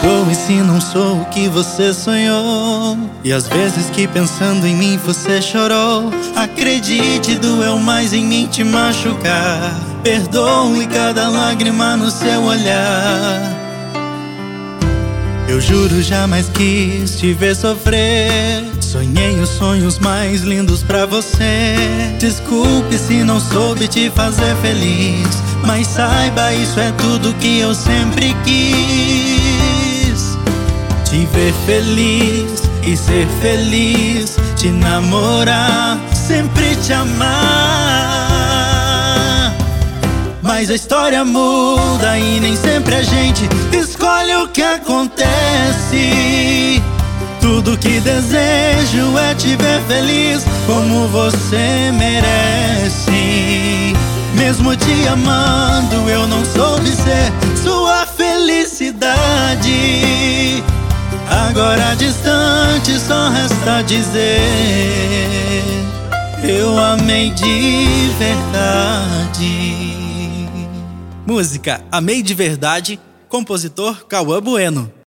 perdoe se não sou o que você sonhou. E às vezes que pensando em mim você chorou. Acredite, doeu mais em mim te machucar. Perdoe cada lágrima no seu olhar. Eu juro jamais quis te ver sofrer. Sonhei os sonhos mais lindos pra você. Desculpe se não soube te fazer feliz, mas saiba, isso é tudo que eu sempre quis. Te ver feliz e ser feliz, te namorar, sempre te amar. Mas a história muda e nem sempre a gente escolhe o que acontece. Tudo que desejo é te ver feliz como você merece. Mesmo te amando, eu não soube ser sua felicidade. Agora distante, só resta dizer: eu amei de verdade. Música Amei de Verdade, compositor Cauã Bueno.